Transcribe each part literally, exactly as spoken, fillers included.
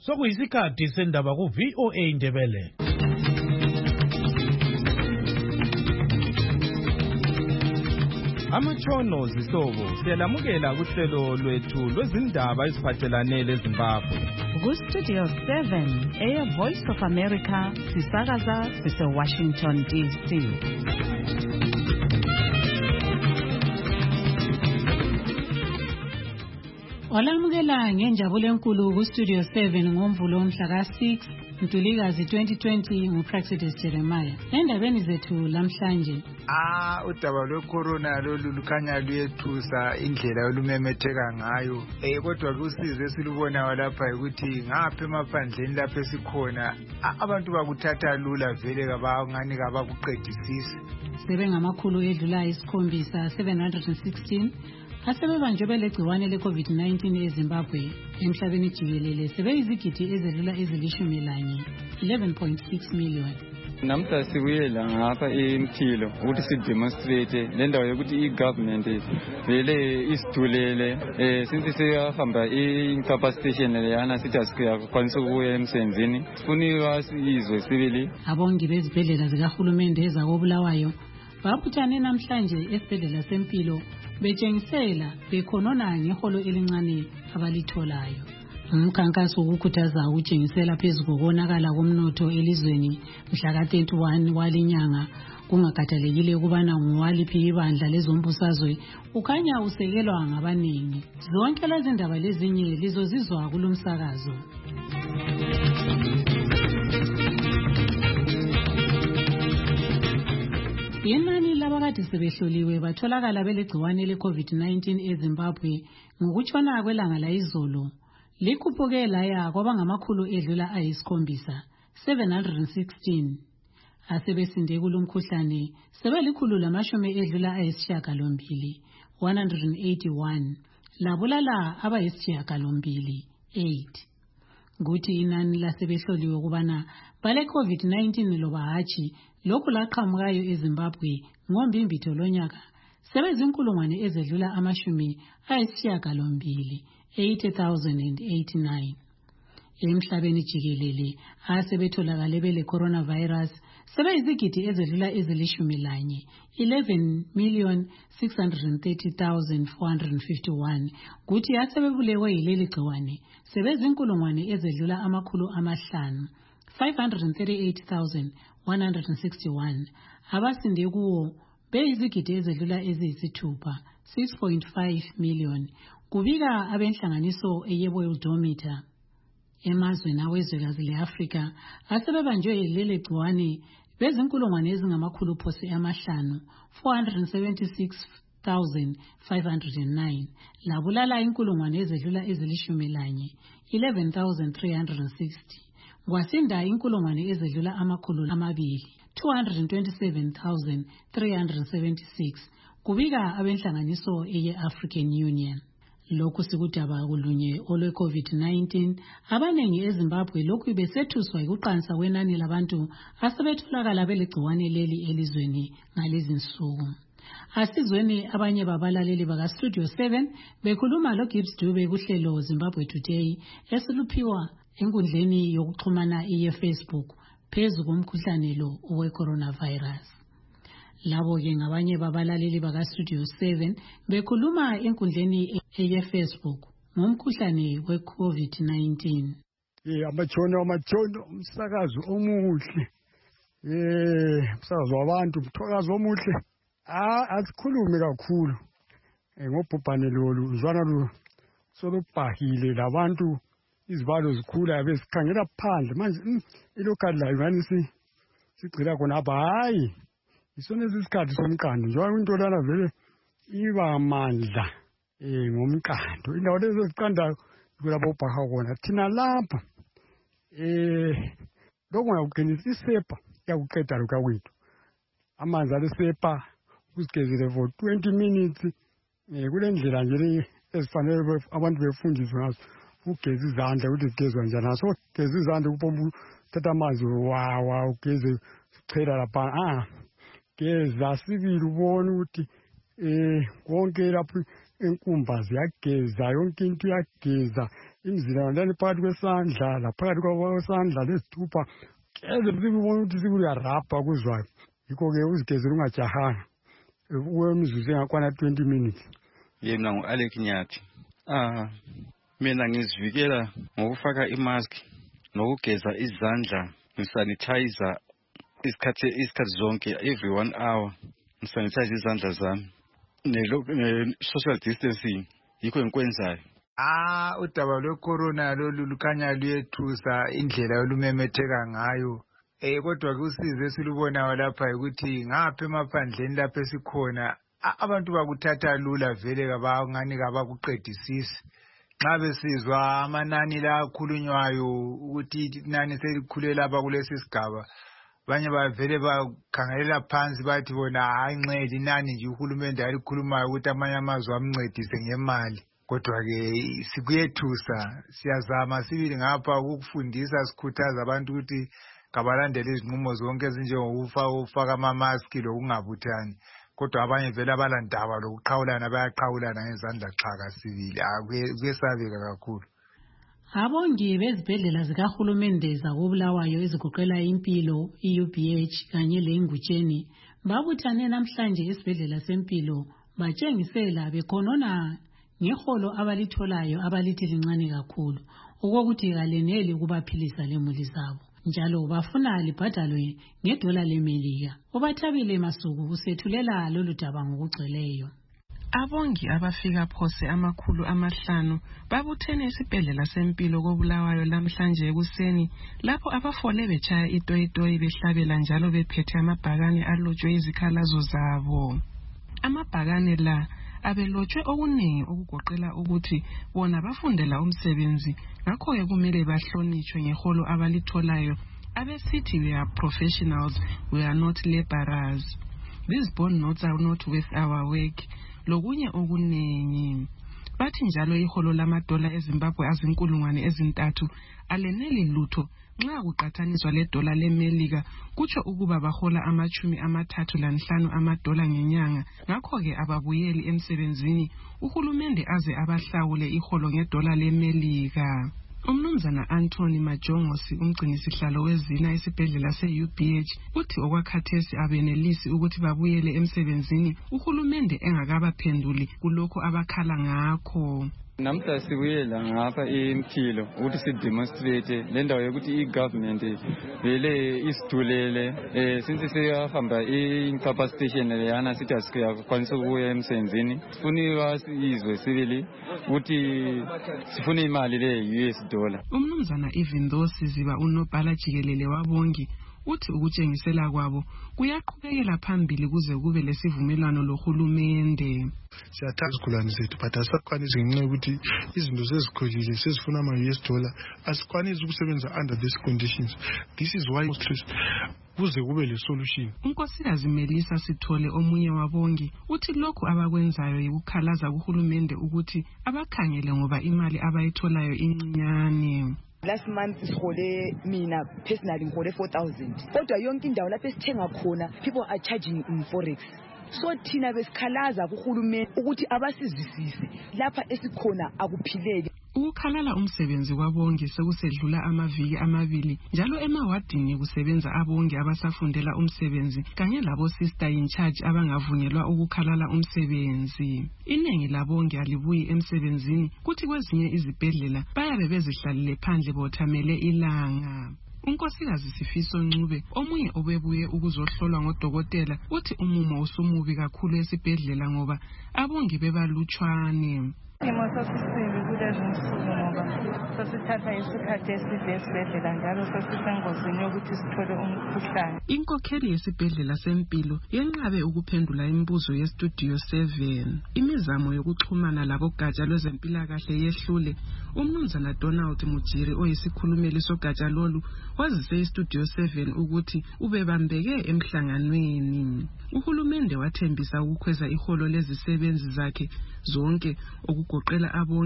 sokuyisikhathi sendaba ku V O A Indebele. Amatshono zihlobo siyalamukela kuhlelo lwethu lwezindaba eziphathelane leZimbabwe. Ku Studio seven, Air Voice of America, sisakaza sise Washington D C. Olamukela ngenjabulo enkulu ku Studio seven ngomvulo mhla ka six Ntulikazi twenty twenty nguPraxidis Jeremiah. Endabeni zethu lamhlanje. Ah, udaba lwecorona lolu lukhanya luyethusa indlela olumemetheka ngayo. Eh kodwa kusize esilubona lapha ukuthi ngapha emaphandleni lapha esikhona abantu bakuthatha lula vele kabangani kabakuqedisisi. Sebengamakhulu edlula isikhombisa seven hundred sixteen. Asebebanjwe belegciwane le-COVID nineteen eZimbabwe emhlabeni jikelele sebeyizigidi ezedlula ezilishumi lanye eleven point six million. Namhla sibuyela ngapha eMthilo ukuthi sidemonstrate le ndawo yokuthi i-government vele isidulele eh since siyahamba i-incapacitation leyana sithi asikwanisa ukuya emsebenzini sifuna sizwe sibili. Abongi bezibhedlela zikahulumende ezakobulawayo babuthane namhlanje esibhedlela sempilo betshengisela bekhonona ngeholo elincane abalitholayo. Umkhankaso wokukhuthaza ukutshengisela phezu kokonakala komnotho elizweni mhla ka thirty-one walinyanga kungakhathalekile ukubana ngowaliphi ibandla lezombusazwe ukhanya usekelwa ngabaningi. Zonke lezi ndaba lezinye lizozizwa kulomsakazo. Inani labakade sebehloliwe batholakala belegciwane le-COVID nineteen eZimbabwe ngokutshona kwelanga layizolo likhuphuke laya kwabangamakhulu edlula ayisikhombisa seven hundred sixteen. Asebesinde kulomkhuhlane sebelikhulu lamashumi edlula ayisishiyagalombili one hundred eighty-one labulala abayisishiyagalombili eight. Kuthi inani lasebehloliwe kubana bale COVID nineteen loba hatshi lokhu laqhamukayo eZimbabwe ngombimbitho lonyaka sebezinkulungwane ezedlula amashumi ayisishiyagalombili eighty thousand eighty-nine. Emhlabeni jikelele asebetholakale bele coronavirus sebeyizigidi ezedlula ezilishumi lanye eleven million six hundred thirty thousand four hundred fifty-one. Kuthi asebebulewe yileli gciwane sebezinkulungwane ezedlula amakhulu amahlanu five hundred thirty-eight thousand one hundred sixty-one. Abasinde kuwo beyizigidi ezedlula eziyisithupha six point five million. Kubika abenhlanganiso eyeWorldometer emazweni awezwekazi le-Afrika asebebanjwe leli gciwane bezinkulungwane ezingamakhulu phose amahlanu four hundred seventy-six thousand five hundred nine labulala inkulungwane ezedlula ezilishumi lanye eleven thousand three hundred sixty. Kwasinda inkulungwane ezedlula amakhulu amabili two hundred twenty-seven thousand three hundred seventy-six kubika abenhlanganiso eye-African Union. Lokhu sikudaba kulunye olwe COVID nineteen abanengi eZimbabwe lokhu besethuswa ikuqansa kwenani labantu asebetholakala belegciwane leli elizweni ngalezi nsuku. Asizweni abanye babalaleli baka Studio seven bekhuluma lo Gibbs Dube kuhlelo Zimbabwe Today esiluphiwa enkundleni yokuxhumana ye-Facebook phezu komkhuhlane lo we-coronavirus. Labo ke ngabanye babalaleli baka Studio seven bekhuluma enkundleni ye-Facebook ngomkhuhlane we-COVID nineteen. Eh amatshono amatshono umsakazo omuhle. Eh umsakazo wabantu umthokazo omuhle. Ah asikhulume kakhulu. Eh ngobhubhane lolu uzwana lo solubhahile labantu izibalo zikhula besikhangela phandle manje ilocal life ngani si sigcila khona apha hayi isona isikhathi somqando njengoba into lana vele iba amandla eh ngomqando indawo lezo ziqandayo kulapho bhaha khona thina lapha eh lokho ngiyaqinisa isepa yakuqeda lokho kwethu amanzi alisepa usigezele for twenty minutes eh kulendlela nje ezifanele abantu befundiswe ngazo ugeza izandla ukuthi sigezwa njani aso geza izandla kupomba thatha amanzi wa wa ugeze sichela lapha ah geza sibili ubone ukuthi eh konke lapho inkumba ziyageza yonke into iyageza imizila yonale phakathi kwesandla laphakathi kwesandla lesithupha keze sibona ukuthi sikuyarabha kuzwayo yikho-ke uzigezela ungajahanga kwemizuzu engakwana twenty minutes. Yena ngu-Alec Nyathi. Ah, mina ngizivikela ngokufaka imask nokugeza izandla ngisanitizer isikhathi isikhathi zonke every one hour ngisanitize izandla zami ne social distancing yikho engikwenzayo. Ah, udaba lwe-corona lolu lukhanya luyethusa indlela olumemetheka ngayo. Eh kodwa kusize esilubonayo lapha ukuthi ngapha emaphandleni lapha esikhona abantu bakuthatha lula vele kabangani kabakuqedisisi. Nxa besizwa amanani la akhulunywayo ukuthi inani selikhule lapha kulesi sigaba banye bavele bakhangelela phansi bathi bona hayi nxele inani nje uhulumende alikhulumayo ukuthi amanye amazwe amncedise ngemali. Kodwa-ke sikuyethusa siyazama sibili ngapha ukufundisa sikhuthaza abantu ukuthi kabalandele izinqumo zonke ezinjengokufaka amamaski lokungabuthani. Kodwa abanye vele abalandaba lokuqhawulana bayaqhawulana ngezandla xhaka sibili. Kuyesabeka kakhulu. Abongi bezibhedlela zikahulumende zakobulawayo ezigoqela impilo i-U B H kanye le-Ngutsheni babuthane namhlanje esibhedlela sempilo batshengisela bekhonona ngeholo abalitholayo abalithi lincane kakhulu okokuthi kaleneli kubaphilisa lemuli zabo njalo bafuna libhadalwe ngedola leMelika. Ubathabile Masuku usethulela lolu daba ngokugcweleyo. Abongi abafika phose amakhulu amahlanu babuthene esibhedlela sempilo kobulawayo lamhlanje ekuseni lapho abafole betshaya itoyitoyi behlabela njalo bephethe amabhakane alotshwe izikhalazo zabo. Amabhakane la abelotshwe okuningi okugoqela ukuthi bona bafundela umsebenzi ngakho-ke kumele bahlonitshwe ngeholo abalitholayo abesithi we are professionals, we are not laborers. These bond notes are not worth our work. Lokunye okuningi. Bathi njalo iholo lamadola eZimbabwe azinkulungwane ezintathu aleneli lutho nxa kuqathaniswa ledola leMelika kutsho ukuba bahola amachumi amathathu lanhlanu amadola ngenyanga. Ngakho-ke ababuyeli emsebenzini uhulumende aze abahlawule iholo ngedola leMelika. Umnumzana Anthony Majongosi umgcinisihlalo wezina esibhedlela se-U B H uthi okwakhathesi abenelisi ukuthi babuyele emsebenzini uhulumende engakabaphenduli kulokho abakhala ngakho. Namhla sibuyela ngapha eMthilo ukuthi sidemonstrate le ndawo yokuthi i-government vele isidulele eh since siyahamba i-capacity leyana sithi asikwanisa ukuya emsebenzini sifuna sizwe sibili ukuthi sifuna imali le-U S dollar. Umnumzana even though siziba unobhala jikelele wabongi uthi ukutshengisela kwabo kuyaqhubekela phambili kuze kube lesivumelwano lohulumende. Siyathatha isigulane sethu but asakwanisi ngenxa yokuthi izinto sezikhulile sezifuna ama-U S dollar asikwanisi ukusebenza under these conditions. This is why stress kuze kube le solution. Unkosikazi Melisa Sithole omunye wabongi uthi lokhu abakwenzayo yikukhalaza kuhulumende ukuthi abakhangele ngoba imali abayitholayo incinyane. Last month sihole mina personally ngihole four thousand. Kodwa yonke indawo lapho esithenga khona people are charging in forex. So thina besikhalaza kuhulumende ukuthi abasizwisise lapha esikhona akuphileke. Ukukhalala umsebenzi kwabongi sekusedlula amaviki amabili njalo emawadini kusebenza abongi abasafundela umsebenzi kanye labo sister in charge abangavunyelwa ukukhalala umsebenzi. Inengi labongi alibuyi emsebenzini kuthi kwezinye izibhedlela bayabe bezihlalile phandle bothamele ilanga. Unkosikazi Sifiso Ncube omunye obebuye ukuzohlolwa ngodokotela uthi umumo usumubi kakhulu esibhedlela ngoba abongi bebalutshwane. Isimo sesisimbi kulezi nsuku ngoba sesithatha isikhathi eside esibhedlela njalo sesisengozini yokuthi sithole umkhuhlane. Inkokheli yesibhedlela sempilo yenqabe ukuphendula imibuzo yestudio seven. Imizamo yokuxhumana labogatsha lwezempilakahle yehlule. Umnumzana Donald Mujiri oyisikhulumeli sogatsha lolu wazise istudio seven ukuthi ubebambeke emhlanganweni. Uhulumende wathembisa ukukhweza iholo lezisebenzi zakhe zonke okugoqela abongi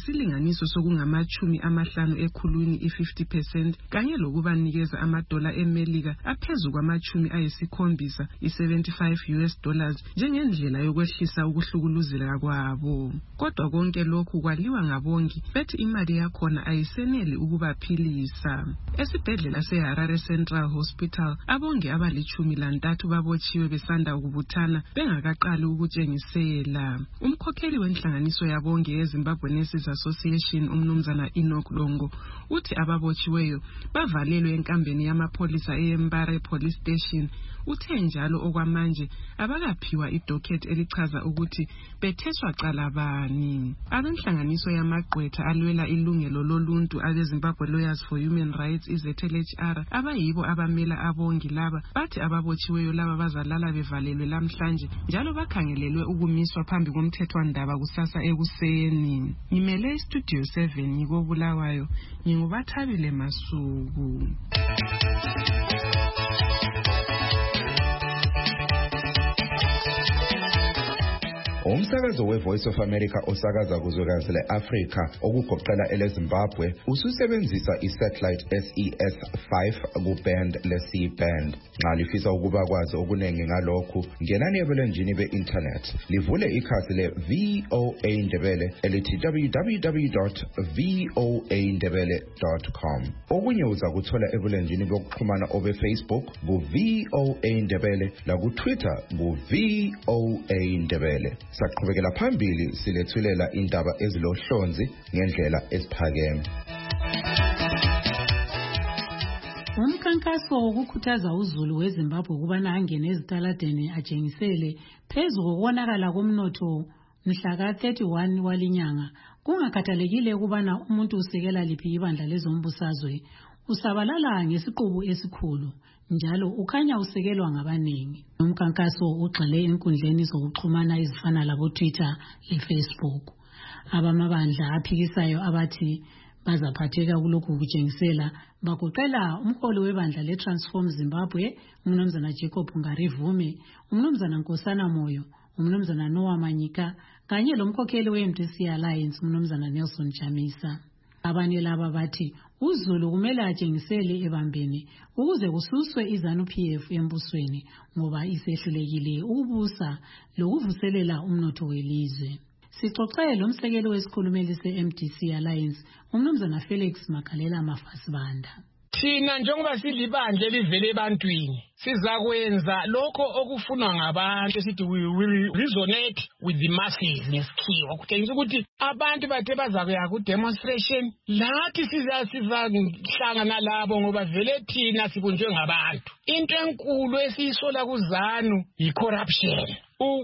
ngesilinganiso sokungamachumi amahlanu ekhulwini i-fifty percent kanye lokubanikeza amadola eMelika aphezu kwamachumi ayisikhombisa i-seventy-five U S dollars njengendlela yokwehlisa ukuhlukuluzeka kwabo. Kodwa konke lokhu kwaliwa ngabongi bethi imali yakhona ayiseneli ukubaphilisa. Esibhedlela seHarare Central Hospital abongi abalichumi lantathu babotshiwe besanda ukubuthana bengakaqali ukutshengisela. Umkhokheli wenhlanganiso yabongi yeZimbabwe Nurses Association umnumzana Enoch Longo uthi ababotshiweyo bavalelwe enkambeni yamapholisa eMbare Police Station. Uthe njalo okwamanje abakaphiwa idocket elichaza ukuthi betheswa cala bani. Abenhlanganiso yamagqwetha alwela ilungelo loluntu abeZimbabwe Lawyers for Human Rights I Z L H R abayibo abamela abongi laba bathi ababotshiweyo laba bazalala bevalelwe lamhlanje njalo bakhangelelwe ukumiswa phambi komthethwandaba kusasa ekuseni. Ngimele Studio seven ngikobulawayo ngingubathabile Masuku. Umsakazo we-Voice of America osakaza kuzwekazi le-Afrika okugoqela ele-Zimbabwe ususebenzisa i-satellite S E S five ku-band le-C band. Nxa lifisa ukuba kwazi okunengi ngalokhu, ngenani ebulenjini be-internet livule ikhasi le-V O A Ndebele elithi w w w dot v o a ndebele dot com. Okunye uza kuthola ebulenjini bokuxhumana obe-Facebook ku-V O A Ndebele laku-Twitter ku-V O A Ndebele. Saqhubekela phambili silethulela indaba ezilohlonzi ngendlela esiphakeme. Umkhankaso wokukhuthaza uZulu weZimbabwe ukubana angene ezitaladeni atshengisele phezu kokubonakala komnotho mhla ka thirty-one walinyanga kungakhathalekile ukubana umuntu usekela liphi ibandla lezombusazwe usabalala ngesiqubu esikhulu njalo ukhanya usekelwa ngabanengi. Umkhankaso ugxile enkundleni zokuxhumana ezifana labo Twitter le Facebook. Abamabandla aphikisayo abathi bazaphatheka kulokhu kutshengisela bagoqela umholi webandla le Transform Zimbabwe umnumzana Jacob Ngarivume, umnumzana Nkosana Moyo, umnumzana Noah Manyika kanye lomkhokheli we-M D C Alliance umnumzana Nelson Chamisa. Abanye laba bathi uZulu kumele atshengisele ebambeni ukuze kususwe iZANU P F embusweni ngoba isehlulekile ukubusa lokuvuselela umnotho welizwe. Sixoxele lomsekeli wesikhulumeli se-M D C Alliance umnumzana Felix Makalela Mafasibanda. Thina njengoba silibandla livele ebantwini sizakwenza lokho okufunwa ngabantu sithi we will resonate with the masses ngesikhiwa kutshengisa ukuthi abantu bathe bazakuya ku demonstration lathi sizahlangana labo ngoba vele thina sibunjwe ngabantu. Into enkulu esiyisola kuZANU yi-corruption,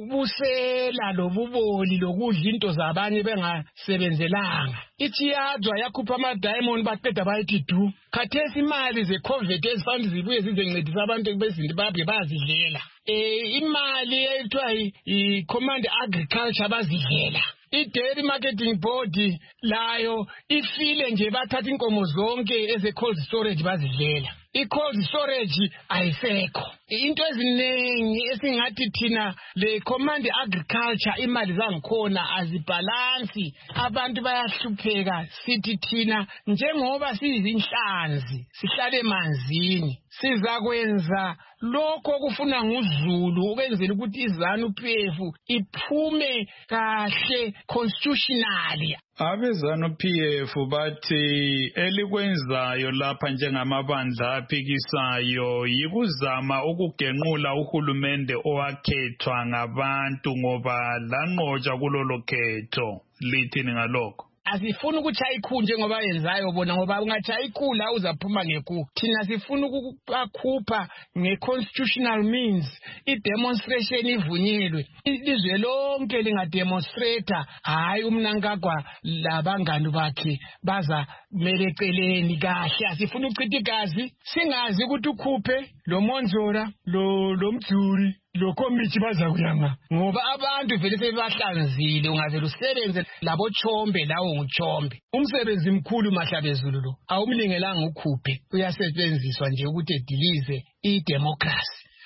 ubusela lobuboli lokudla into zabanye bengasebenzelanga. Ithiyadwa yakhupha ama-diamond baqeda bayithi du. Khathesi imali ze-COVID ezifana zibuye zizencedisa abantu beZimbabwe bazidlela. Eh imali ethiwa i-Command Agriculture bazidlela. I-Dairy Marketing Board layo ifile nje bathatha inkomo zonke eze-cold storage bazidlela. I-cold storage ayisekho. Into eziningi esingathi thina le Command Agriculture imali zangikhona azibhalansi, abantu bayahlupheka. Sithi thina njengoba sizinhlanzi sihlale emanzini sizakwenza lokho kufuna nguZulu ukwenzela ukuthi iZANU P F iphume kahle constitutionally. AbeZANU P F bathi elikwenzayo lapha njengamabandla aphikisayo yikuzama ukugenqula uhulumende owakhethwa ngabantu ngoba lanqotsha kulolo khetho. Lithini ngalokho? Asifuna ukutshaya ikhulu njengoba yenzayo bona ngoba ungatshaya ikhulu uzaphuma ngeku. Thina sifuna ukukhupha nge-constitutional means i-demonstration ivunyelwe. Ilizwe lonke lingademonstrata, hayi umnankagwa labangani bakhe baza meleceleni kahle. Asifuna ukuchitha igazi, singazi ukuthi ukhuphe lo Monzora lo lo Mdzuri lo komiti bazakuyanga ngoba abantu vele sebahlanzile. Ungavela usebenze labo Chombe lawo nguChombe. Umsebenzi mkhulu mahlabezulu lo awumlingelanga ukhuphe, uyasebenziswa nje ukuthi edilize i-democracy.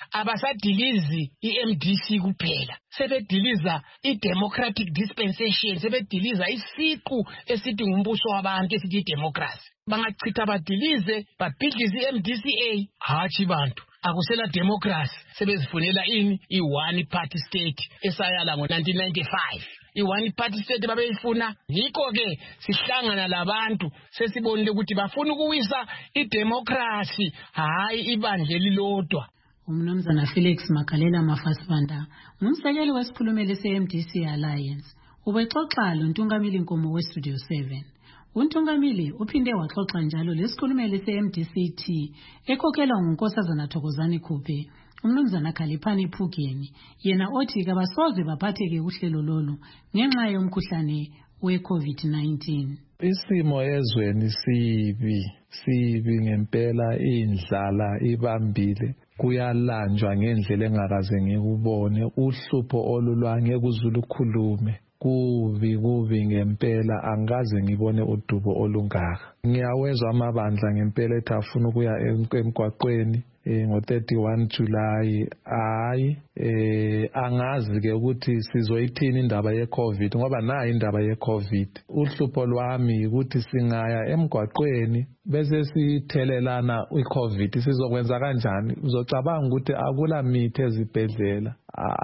abasadilizi i-M D C kuphela, sebediliza i-democratic dispensation, sebediliza isiqu esithi ngumbuso wabantu esithi i-democracy. Bangachitha badilize babhidlize i-M D C A, hatshi bantu akusela democracy, sebezifunela ini i-one party state esayala ngo-nineteen ninety-five. I-one party state babeyifuna, yikho-ke sihlangana labantu sesibonile ukuthi bafuna ukuwisa i-democracy, hayi ibandla elilodwa. Umnumzana Felix Makalela Mafasibanda, ngumsekeli wesikhulumeli se-M D C Alliance, ubexoxa loNtungamili Nkomo we-Studio seven. UNtungamili uphinde waxoxa njalo lesikhulumeli se-M D C T ekhokhelwa nguNkosazana Thokozani Khuphe, umnumzana Khaliphani Phugeni, yena othi kabasoze baphatheke kuhlelo lolu ngenxa yomkhuhlane we-COVID nineteen. Isimo ezweni sibi, sibi ngempela, indlala ibambile, kuyalanjwa ngendlela engakaze ngikubone, uhlupho olulwange kuzulukhulume. Kubi kubi ngempela, angikaze ngibone udubo olungaka. Ngiyawezwa amabandla ngempela ethi afuna ukuya emgwaqweni eh ngo thirty-one July. Hayi eh angazi ke ukuthi sizoyithini indaba ye-COVID, ngoba nayo indaba ye-COVID. Uhlupho lwami ukuthi singaya emgwaqweni bese sithelelana i-COVID, sizokwenza kanjani? Uzocabanga ukuthi akula mithi ezibhedlela,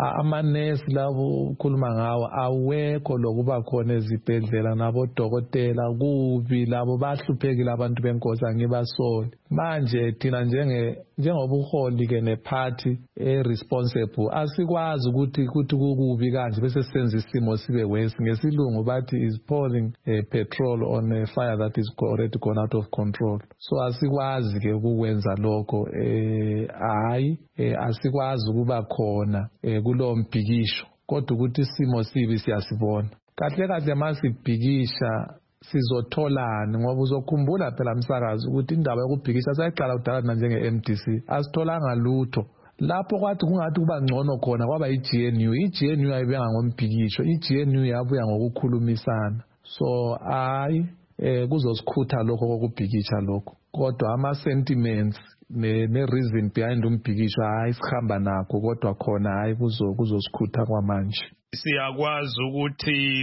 amanesi labo ukhuluma ngawo awekho lokuba khona ezibhedlela, nabo dokotela kubi, labo bahluphekile abantu benkosi, angibasoli. Manje thina njenge njengobuholi ke neparty e-responsible asikwazi ukuthi ukuthi kukubi kanje bese senza isimo sibe worse. Ngesilungu bathi is pouring uh, petrol on a fire that is already gone out of control. So asikwazi ke ukwenza lokho, eh hayi eh, asikwazi ukuba khona eh, kulo mbhikisho, kodwa ukuthi isimo sibi siyasibona. Kahle kahle masibhikisha sizotholana, ngoba uzokhumbula phela msakazi ukuthi indaba yokubhikisha sayiqala kudala njenge-M D C asitholanga lutho. Lapho kwathi kungathi kuba ngcono khona kwaba i-G N U. I-G N U ayibenga ngombhikisho, i-G N U yabuya ngokukhulumisana. So hayi eh kuzosikhutha lokho kokubhikisha lokho, kodwa ama sentiments ne ne reason behind umbhikisho hayi sihamba nakho, kodwa khona hayi kuzo kuzosikhutha kwamanje. Siyakwazi ukuthi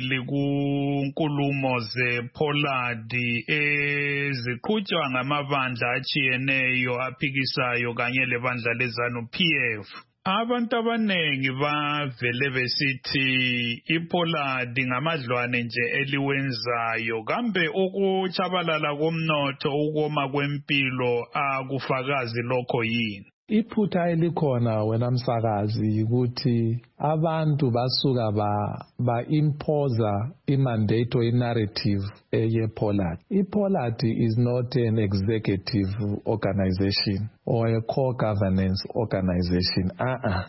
likunkulumo zePoladi eziqhutshwa ngamabandla achiyeneyo aphikisayo kanye lebandla leZANU P F. Abantu abanengi bavele besithi iPoladi ngamadlwane nje eliwenzayo, kambe ukuchabalala komnotho, ukoma kwempilo akufakazi lokho yini? Iphutha elikhona wena msakazi ukuthi abantu basuka ba ba imposer imandate or narrative ye-Poladi. iPoladi is not an executive organization or a core governance organization. Uh-uh.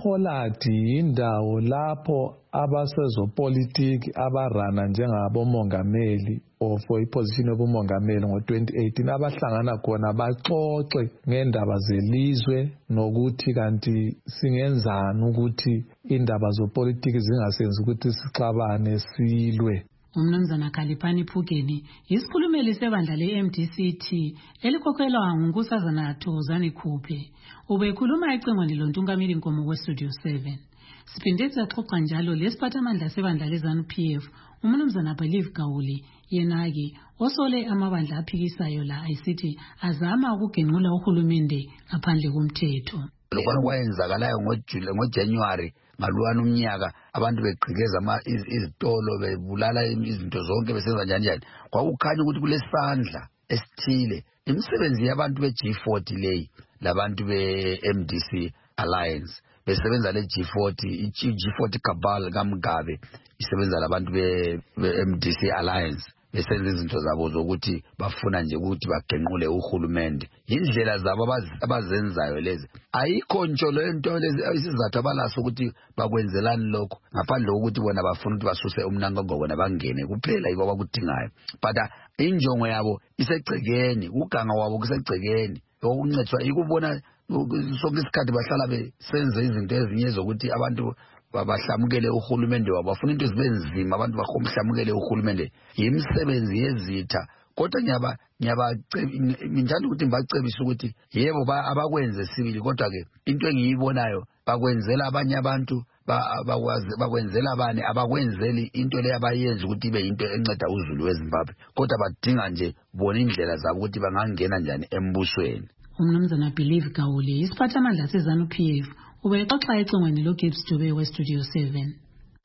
iPoladi indawo lapho abasezopolitiki abarana njengabomongameli or for iposition yobumongameli ngo twenty eighteen abahlangana khona baxoxe ngendaba zelizwe nokuthi kanti singenzani ukuthi indaba zopolitiki zingasenzi ukuthi sixabane silwe. Umnumzana Khaliphani Phugeni isikhulumeli sebandla le-M D C T elikhokhelwa nguNkosazana Thokozani Khuphe ubekhuluma ecingweni loNtungamili Nkomo we-Studio seven. Siphinde saxoxa njalo lesiphathamandla sebandla leZANU P F umnumzana Believe Gawuli, yena-ke osole amabandla aphikisayo la ayisithi azama ukugenqula uhulumende ngaphandle komthetho. Lokho kwayenzakalayo ngoJanuary maluwana umnyaka, abantu beqhikeza ama izitolo bebulala izinto zonke besenza njani njani, kwakukhanya ukuthi kulesandla esithile imisebenzi yabantu be-G forty leyi labantu be-M D C Alliance besebenza le-G forty, i-G forty cabal kaMgabe isebenza labantu be-M D C Alliance besenza izinto zabo zokuthi bafuna nje ukuthi bagenqule uhulumende. Indlela zabo abazenzayo lezi, ayikho ntsho lento lezi isizathu abalaso ukuthi bakwenzelani lokho, ngaphandle kokuthi bona bafuna ukuthi basuse umnango ngobona bangene kuphela yiko abakudingayo. But injongo yabo isegcekeni, uganga wabo kusegcekeni, okuncetswa ikubona sonke isikhathi bahlala besenze izinto ezinye zokuthi abantu babahlamukele uhulumende wabo, bafuna into ezibenzima abantu bahomhlamukele uhulumende. Yimisebenzi yezitha kodwa nyaba nyaba njalo ukuthi ngibacebisa ukuthi yebo abakwenze sibili kodwa ke into engiyibonayo bakwenzela abanye abantu bakwazi bakwenzela abane abakwenzeli into le abayenza ukuthi ibe into enceda uZulu weZimbabwe kodwa badinga nje bona indlela zabo ukuthi bangangena njani embusweni. Umnumzana Believe Gawule isiphathamandla seZanu P F ubexoxa econgweni lo Gibbs Dube we Studio seven.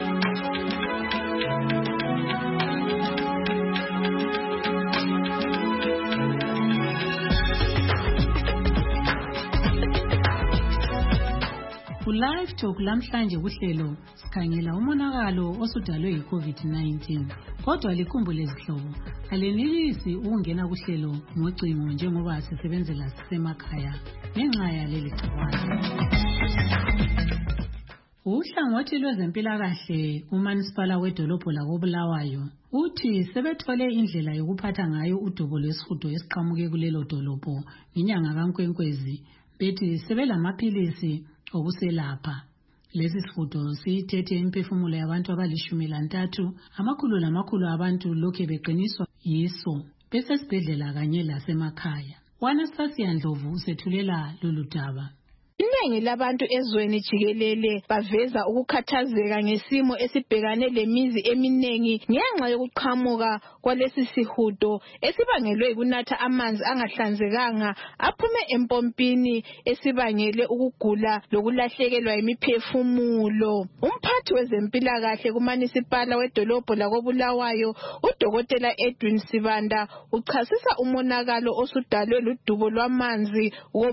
Live Talk lamhlanje kuhlelo sikhangela umonakalo osudalwe yi-COVID nineteen. Kodwa likhumbule izihlobo alenelisi ukungena kuhlelo ngocingo njengoba sisebenzela sisemakhaya ngenxa yaleli gciwane. Uhlangothi lwezempilakahle uManisipala wedolobho lakoBulawayo uthi sebethole indlela yokuphatha ngayo udubo lwesihudo esiqhamuke kulelo dolobho ngenyanga kaNkwenkwezi bethi sebelamaphilisi okuselapha. Lesi sihudo sithethe imphefumulo yabantu abalishumi lantathu amakhulu lamakhulu abantu lokhe beqiniswa yiso besesibhedlela kanye lasemakhaya. Wanastasia Ndlovu usethulela lolu daba. Iningi labantu ezweni jikelele baveza ukukhathazeka ngesimo esibhekane lemizi eminengi ngenxa yokuqhamuka kwalesi sihudo esibangelwe ukunatha amanzi angahlanzekanga aphume empompini esibangele ukugula lokulahlekelwa imiphefumulo. Umphathi wezempilakahle kuManisipala wedolobho lakoBulawayo uDokotela Edwin Sibanda uchasisa umonakalo osudalwe ludubo lwamanzi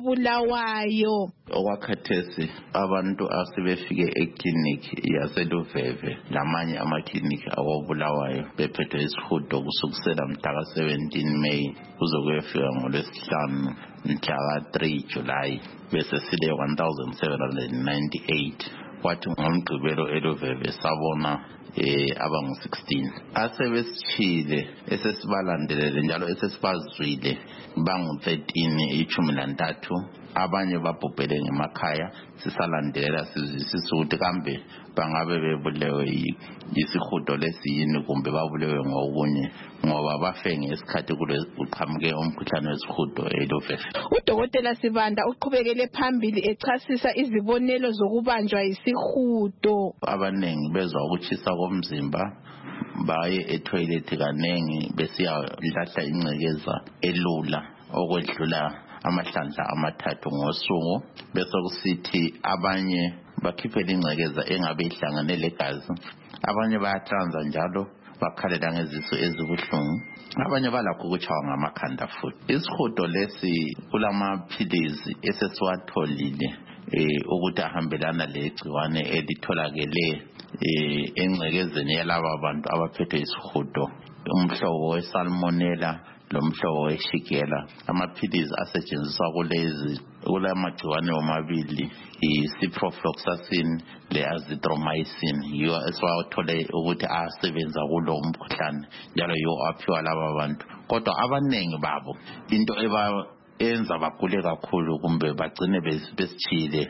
koBulawayo. Okwakhathesi abantu asebefike ekliniki yaseLuveve lamanye amakliniki akoBulawayo bephethwe isihudo kusukusela mhla seventeen May kuze kuyefika ngolwesihlanu mhla three July bese sile one thousand seven hundred ninety-eight. Kwathi ngomgqibelo eLuveve sabona eh abangu sixteen asebesishile esesibalandelele njalo esesibazwile bangu thirteen ichumi lantathu. Abanye babhubhele ngemakhaya sisalandelela sizwisisa ukuthi kambe bangabe bebulewe yisihudo lesiyini kumbe babulewe ngokunye ngoba bafe ngesikhathi kuqhamuke umkhuhlane wesihudo eLuveve. uDokotela Sibanda uqhubekele phambili echasisa izibonelo zokubanjwa yisihudo. Abanengi bezwa ukuchisa komzimba baye etoilet kanengi besiyalahla ingcekeza elula okwedlula amahlandla amathathu ngosuku bese kusithi abanye bakhiphe ingcekeza engabe ihlangane legazi, abanye bayatransa njalo bakhalela ngezisu ezibuhlungu, abanye balakho ukuchawa ngamakhanda futhi. Isihudo lesi kulamaphilisi esesiwatholile eh ukuthi ahambelana legciwane elitholakele eh engcekezeni yalabo abantu abaphethwe isihudo umhlobo wesalmonella lomhlobo weshigela. Amaphilisi asetshenziswa kulezi kulamagciwane omabili i-ciprofloxacin le-azithromycin yiwo esiwathole ukuthi asebenza kulo mkhuhlane njalo yiwo aphiwa laba abantu. Kodwa abanengi babo into eba enza bagule kakhulu kumbe bagcine besithile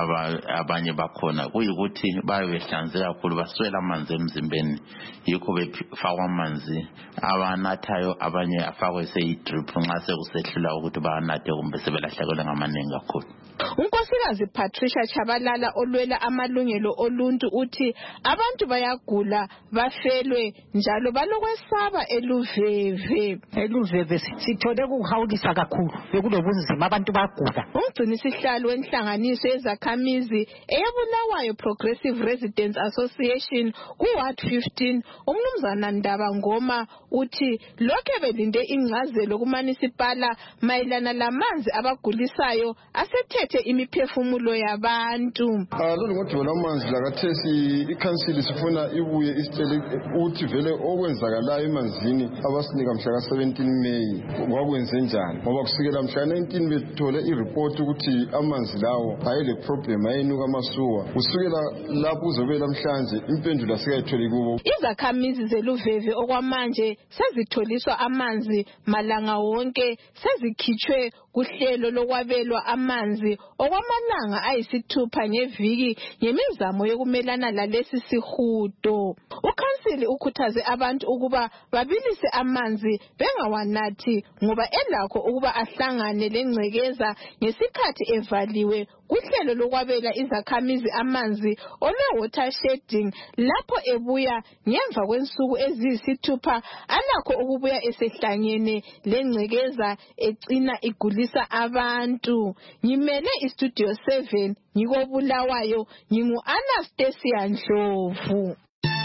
abanye bakhona kuyikuthi baye behlanze kakhulu baswela amanzi emzimbeni yikho befakwa amanzi abanathayo abanye afakwe seyi-drip nxa sekusehlula ukuthi banathe kumbe sebelahlekelwe ngamaningi kakhulu. Unkosikazi Patricia Chabalala olwela amalungelo oluntu uthi abantu bayagula bafelwe njalo balokwesaba eLuveve. eLuveve sithole ukuhawulisa kakhulu bekulobunzima abantu bagula. Umgcinisihlalo wenhlanganiso yezakhamizi eyaBulawayo Progressive Residents Association ku-Ward fifteen umnumzana Ndaba Ngoma uthi lokho belinde ingcazelo kuManisipala mayelana lamanzi abagulisayo asethethe imiphefumulo yabantu. Lolu ngodubo lamanzi lakathesi ikhansili sifuna ibuye isitshele ukuthi vele okwenzakalayo emanzini abasinika mhla ka seventeen May kwakwenze njani ngoba kusukela mhla nineteen bethole ireport ukuthi amanzi lawo ayele problem ayenuka amasuwa kusukela lapho uzobe namhlanje impendulo asikayitholi kubo. Izakhamizi zeLuveve okwamanje sezitholiswa amanzi malanga wonke sezikhitshwe kuhlelo lokwabelwa amanzi okwamalanga ayisithupha ngeviki ngemizamo yokumelana lalesi sihudo. Ukhansela Kansili ukhuthaze abantu ukuba babilise amanzi bengawanathi ngoba elakho ukuba ahlangane lengcekeza ngesikhathi evaliwe kuhlelo lokwabela izakhamizi amanzi olwe water shedding lapho ebuya ngemva kwensuku eziyisithupha alakho ukubuya esehlangene lengcekeza ecina igulisa abantu. Ngimele istudio seven ngikobulawayo ngingu Anastasia Ndlovu.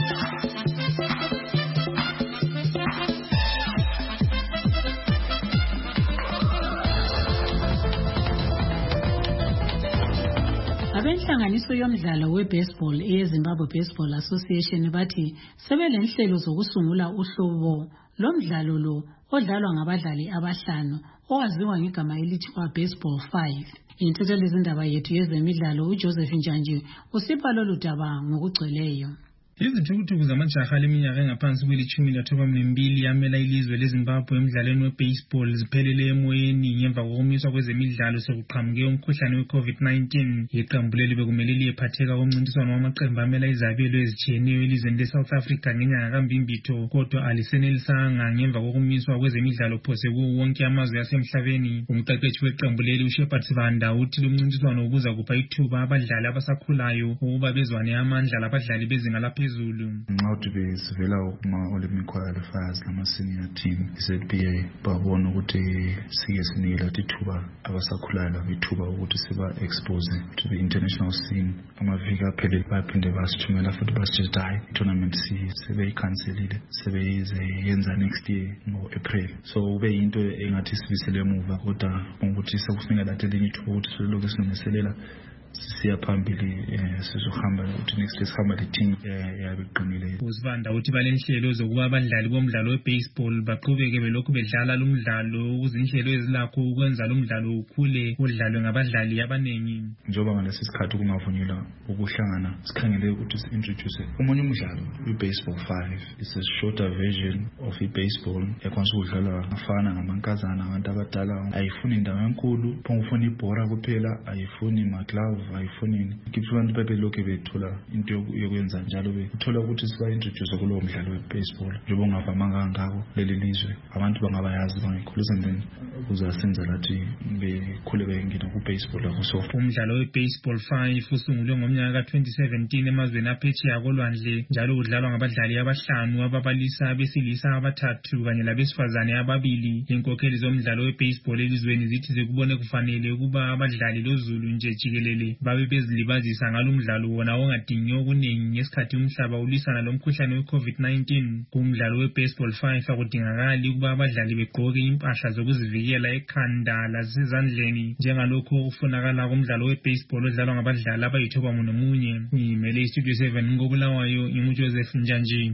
Abenhlanganiso yomdlalo we-baseball eyeZimbabwe Baseball Association bathi sebelenhlelo zokusungula uhlobo lomdlalo lo odlalwa ngabadlali abahlanu owaziwa ngegama elithi kwa baseball five. Intethelezi izindaba yethu yezemidlalo uJoseph Njanji usipha lolu daba ngokugcweleyo. Izithukuthukhu zamajaha leminyaka engaphansi kwelitshumi lathobambili yamela ilizwe leZimbabwe emdlalweni we-baseball ziphelele emoyeni ngemva kokumiswa kwezemidlalo sekuqhamuke umkhuhlane we-COVID nineteen. Iqembu leli bekumele liyephatheka komncintiswano wamaqembu amela izabelo ezitshiyeneyo elizweni le-South Africa ngenyanga kaMbimbitho, kodwa alisenelisanga ngemva kokumiswa kwezemidlalo phose kuwo wonke amazwe asemhlabeni. Umqeqeshi weqembu leli uShepard Sibanda uthi lumncintiswano ubuza kupha ithuba abadlali abasakhulayo ukuba bezwane amandla labadlali bezinga laphezulu. Nxa uthi besivela kuma-Olympic qualifiers lama-senior team i-Z B A babona ukuthi sike sinike lathi ithuba abasakhulayo labo ithuba ukuthi siba-expose to the international scene. Amaviki aphelele baphinde basithumela futhi basitshela hayi i-tournament sebeyikhanselile sebeyize yenza next year ngo-April. So ube yinto engathi sibisele emuva kodwa ukuthi sekufuneka lathi elinye ithuba ukuthi silokhu silungiselela sisiya phambili sizohamba ukuthi next sihamba le team yabe iqinile. Usibanda uthi balenhlelo zokuba abadlali bomdlalo we-baseball baqhubeke belokhu bedlala lumdlalo ukuze inhlelo ezilakho ukwenza lumdlalo ukhule udlalwe ngabadlali abaningi. Njengoba ngalesi sikhathi kungavunyelwa ukuhlangana sikhangele ukuthi si-introduce umunye umdlalo i-baseball five. It's a shorter version of i-baseball ekwanisa ukudlalwa ngabafana ngamankazana abantu abadala. Ayifuni indawo enkulu, phongufuna ibhora kuphela, ayifuni ma-glove ayifuni ikiphi abantu bebelokhu bethola into yokwenza njalo bethola ukuthi siba introduce kulowo mdlalo we-baseball njengoba ungavamanga kangako leli lizwe abantu bangabayazi bangikhuluza then kuzasenza lathi bekhule bengena ku-baseball lakho. So umdlalo we-baseball five usungulwe ngomnyaka ka twenty seventeen emazweni aphetsheya kolwandle njalo udlalwa ngabadlali abahlanu ababalisa abesilisa abathathu kanye labesifazane ababili. Inkokheli zomdlalo we-baseball elizweni zithi zekubone kufanele ukuba abadlali lozulu nje jikelele babe bezilibazisa ngalumdlalo wona ongadingi okuningi ngesikhathi umhlaba ulisana lomkhuhlane we-COVID nineteen. Kumdlalo we-baseball five akudingakali ukuba abadlali begqoke impahla zokuzivikela ekhanda lasezandleni njengalokho okufunakala kumdlalo we-baseball odlalwa ngabadlali abayithoba nomunye. Ngimele istudio seven ngobulawayo ngimuJoseph Njanji.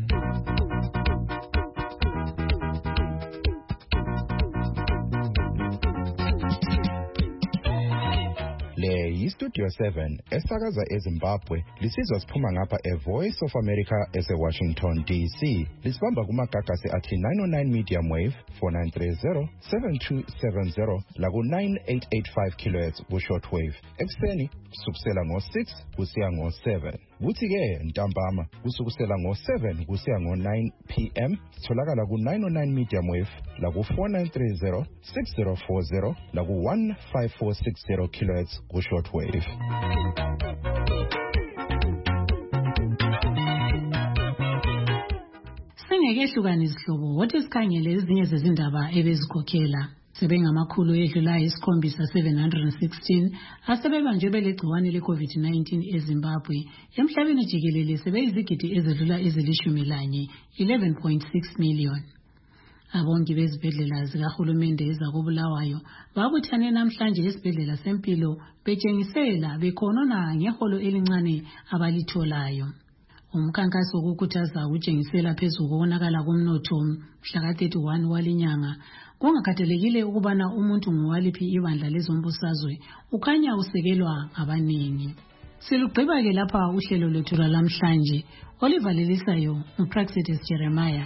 Le yiStudio seven esakaza eZimbabwe lisizwa siphuma ngapha eVoice of America eseWashington D C. Lisibamba kumagagasi athi nine oh nine medium wave four nine three zero seven two seven zero laku nine eight eight five kilohertz ku shortwave. Ekseni kusukela ngo six kusiya ngo seven. Kuthi ke ntambama kusukela ngo seven kusiya ngo nine p m sitholakala ku nine oh nine medium wave laku four nine three zero six zero four zero laku one five four six zero kilohertz ku shortwave. Singekehlukanisa isihlobo wothi sikhangele ezinye zezindaba ebezikhokhela. Sebengamakhulu edlulayo isikhombisa seven hundred sixteen asebebanjwe belegciwane le-COVID nineteen eZimbabwe. Emhlabeni jikelele sebeyizigidi ezedlula ezilishumi lanye eleven point six million. Abongi bezibhedlela zikahulumende ezakobulawayo babuthane namhlanje esibhedlela sempilo betshengisela bekhonona ngeholo elincane abalitholayo. Umkhankaso wokukhuthaza ukutshengisela phezulu kokubonakala komnotho mhla ka thirty-one walinyanga kungakhathalekile ukubana umuntu ngowaliphi ibandla lezombusazwe ukhanya usekelwa abaningi. Silugqiba ke lapha uhlelo lwethu lwalamhlanje olivalelisayo uPraxitis Jeremiah.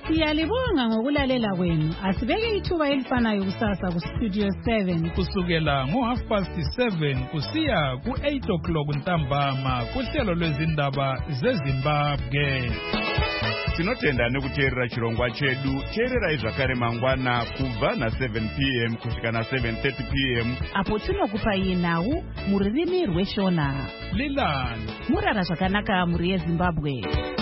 Siyalibonga ngokulalela kwenu. Asibeke ithuba elifanayo kusasa ku Studio seven. Kusukela ngo half past seven kusiya ku eight o'clock ntambama kuhlelo lwezindaba zeZimbabwe. Tinotenda nekuteerera chirongwa chedu. Teererai zvakare mangwana kubva na seven p m kusvika na seven thirty p m apo tinokupai nhau mururimi rweshona. Lilani murara zvakanaka muri yeZimbabwe.